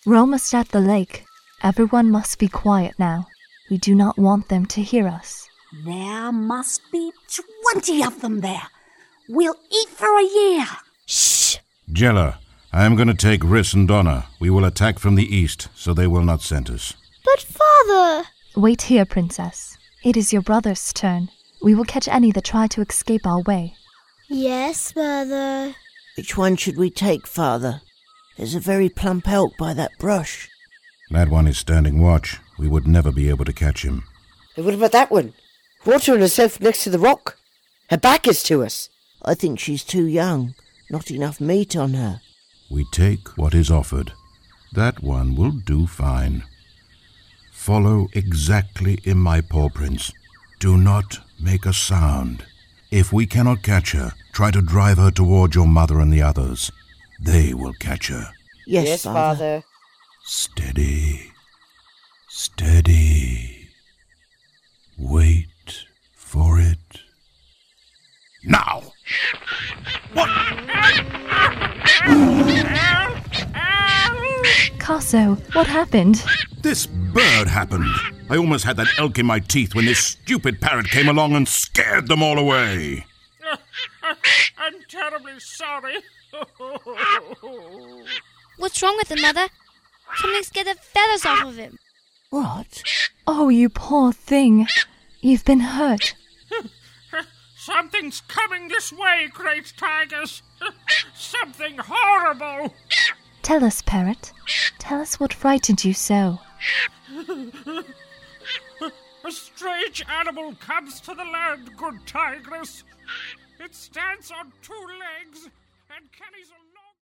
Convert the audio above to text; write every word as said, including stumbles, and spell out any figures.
We're almost at the lake. Everyone must be quiet now. We do not want them to hear us. There must be twenty of them there. We'll eat for a year. Shh! Jella, I am going to take Rhys and Donna. We will attack from the east, so they will not scent us. But father... Wait here, Princess. It is your brother's turn. We will catch any that try to escape our way. Yes, mother. Which one should we take, father? There's a very plump elk by that brush. That one is standing watch. We would never be able to catch him. And what about that one? Watering herself next to the rock. Her back is to us. I think she's too young. Not enough meat on her. We take what is offered. That one will do fine. Follow exactly in my paw prints. Do not make a sound. If we cannot catch her, try to drive her toward your mother and the others. They will catch her. Yes, yes father. father. Steady. Steady. Wait for it. Now! What? Casso, what happened? This bird happened. I almost had that elk in my teeth when this stupid parrot came along and scared them all away. I'm terribly sorry. What's wrong with him, Mother? Something scared the feathers off of him. What? Oh, you poor thing. You've been hurt. Something's coming this way, great tigers. Something horrible. Tell us, Parrot. Tell us what frightened you so. A strange animal comes to the land, good tigress. It stands on two legs and carries a